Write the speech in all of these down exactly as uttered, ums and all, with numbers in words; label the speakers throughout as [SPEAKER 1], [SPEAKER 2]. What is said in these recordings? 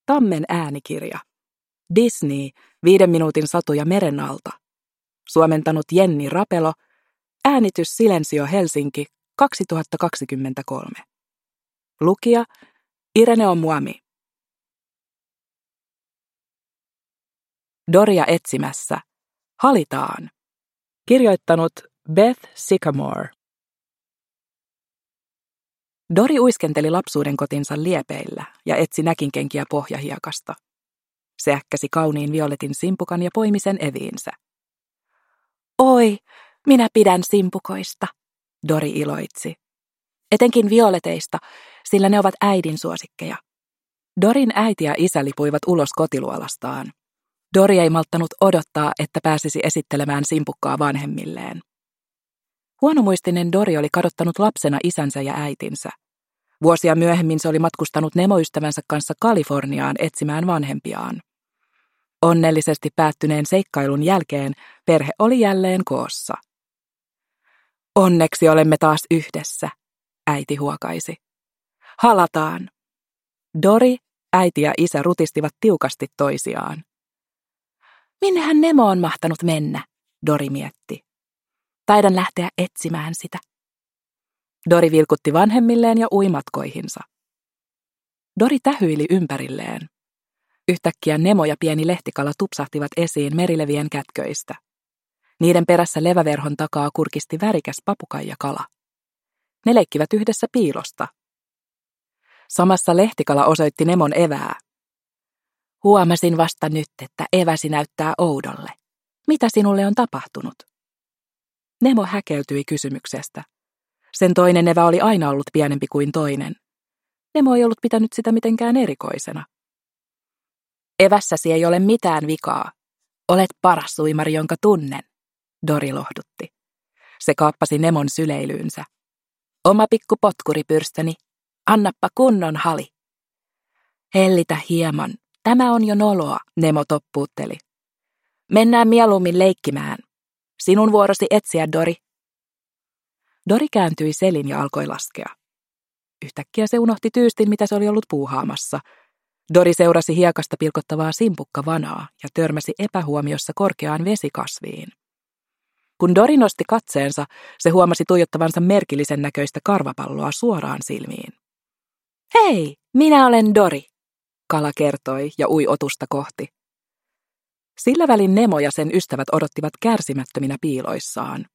[SPEAKER 1] Tammen äänikirja. Disney, viiden minuutin satuja meren alta. Suomentanut Jenni Rapelo. Äänitys Silensio Helsinki kaksituhattakaksikymmentäkolme. Lukija Irene Omuami. Doria etsimässä. Halitaan. Kirjoittanut Beth Sycamore. Dori uiskenteli lapsuuden kotinsa liepeillä ja etsi näkinkenkiä pohjahiekasta. Se äkkäsi kauniin violetin simpukan ja poimi sen eviinsä. Oi, minä pidän simpukoista, Dori iloitsi. Etenkin violeteista, sillä ne ovat äidin suosikkeja. Dorin äiti ja isä lipuivat ulos kotiluolastaan. Dori ei malttanut odottaa, että pääsisi esittelemään simpukkaa vanhemmilleen. Huonomuistinen Dori oli kadottanut lapsena isänsä ja äitinsä. Vuosia myöhemmin se oli matkustanut Nemo-ystävänsä kanssa Kaliforniaan etsimään vanhempiaan. Onnellisesti päättyneen seikkailun jälkeen perhe oli jälleen koossa. Onneksi olemme taas yhdessä, äiti huokaisi. Halataan. Dori, äiti ja isä rutistivat tiukasti toisiaan. Minnehän Nemo on mahtanut mennä, Dori mietti. Taidan lähteä etsimään sitä. Dori vilkutti vanhemmilleen ja ui matkoihinsa. Dori tähyili ympärilleen. Yhtäkkiä Nemo ja pieni lehtikala tupsahtivat esiin merilevien kätköistä. Niiden perässä leväverhon takaa kurkisti värikäs papukaijakala. Ne leikkivät yhdessä piilosta. Samassa lehtikala osoitti Nemon evää. Huomasin vasta nyt, että eväsi näyttää oudolle. Mitä sinulle on tapahtunut? Nemo häkeltyi kysymyksestä. Sen toinen evä oli aina ollut pienempi kuin toinen. Nemo ei ollut pitänyt sitä mitenkään erikoisena. Evässäsi ei ole mitään vikaa. Olet paras uimari, jonka tunnen, Dori lohdutti. Se kaappasi Nemon syleilyynsä. Oma pikku potkuripyrstöni, annappa kunnon hali. Hellitä hieman, tämä on jo noloa, Nemo toppuutteli. Mennään mieluummin leikkimään. Sinun vuorosi etsiä, Dori. Dori kääntyi selin ja alkoi laskea. Yhtäkkiä se unohti tyystin, mitä se oli ollut puuhaamassa. Dori seurasi hiekasta pilkottavaa simpukkavanaa ja törmäsi epähuomiossa korkeaan vesikasviin. Kun Dori nosti katseensa, se huomasi tuijottavansa merkillisen näköistä karvapalloa suoraan silmiin. Hei, minä olen Dori, kala kertoi ja ui otusta kohti. Sillä välin Nemo ja sen ystävät odottivat kärsimättöminä piiloissaan.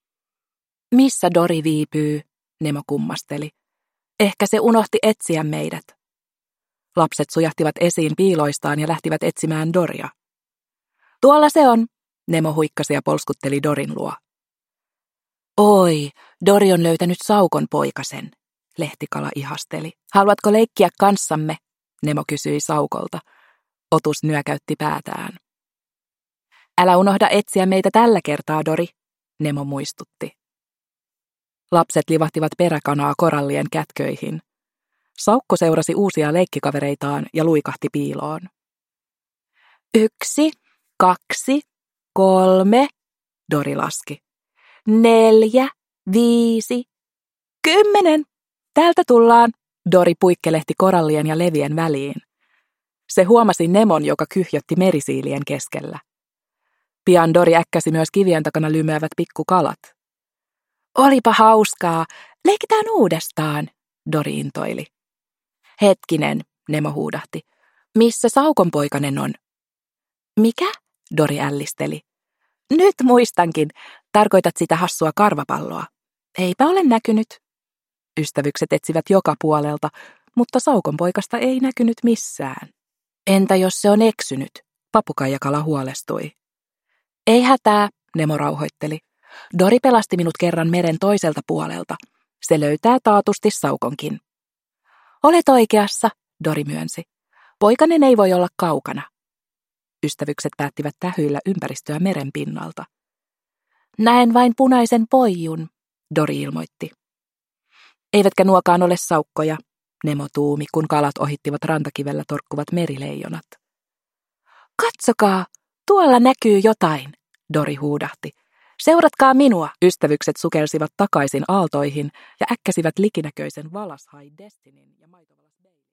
[SPEAKER 1] Missä Dori viipyy, Nemo kummasteli. Ehkä se unohti etsiä meidät. Lapset sujahtivat esiin piiloistaan ja lähtivät etsimään Doria. Tuolla se on, Nemo huikkasi ja polskutteli Dorin luo. Oi, Dori on löytänyt saukon poikasen, lehtikala ihasteli. Haluatko leikkiä kanssamme, Nemo kysyi saukolta. Otus nyökäytti päätään. Älä unohda etsiä meitä tällä kertaa, Dori, Nemo muistutti. Lapset livahtivat peräkanaa korallien kätköihin. Saukko seurasi uusia leikkikavereitaan ja luikahti piiloon. Yksi, kaksi, kolme, Dori laski. Neljä, viisi, kymmenen. Täältä tullaan, Dori puikkelehti korallien ja levien väliin. Se huomasi Nemon, joka kyhjötti merisiilien keskellä. Pian Dori äkkäsi myös kivien takana lymeävät pikkukalat. Olipa hauskaa, leikitään uudestaan, Dori intoili. Hetkinen, Nemo huudahti. Missä saukonpoikanen on? Mikä? Dori ällisteli. Nyt muistankin, tarkoitat sitä hassua karvapalloa. Eipä ole näkynyt. Ystävykset etsivät joka puolelta, mutta saukonpoikasta ei näkynyt missään. Entä jos se on eksynyt? Papukaijakala huolestui. Ei hätää, Nemo rauhoitteli. Dori pelasti minut kerran meren toiselta puolelta. Se löytää taatusti saukonkin. Olet oikeassa, Dori myönsi. Poikanen ei voi olla kaukana. Ystävykset päättivät tähyillä ympäristöä meren pinnalta. Näen vain punaisen poijun, Dori ilmoitti. Eivätkä nuokaan ole saukkoja, Nemo tuumi, kun kalat ohittivat rantakivellä torkkuvat merileijonat. Katsokaa, tuolla näkyy jotain, Dori huudahti. Seuratkaa minua, ystävykset sukelsivat takaisin aaltoihin ja äkkäsivät likinäköisen valashai Destinin ja maitovalas Bay.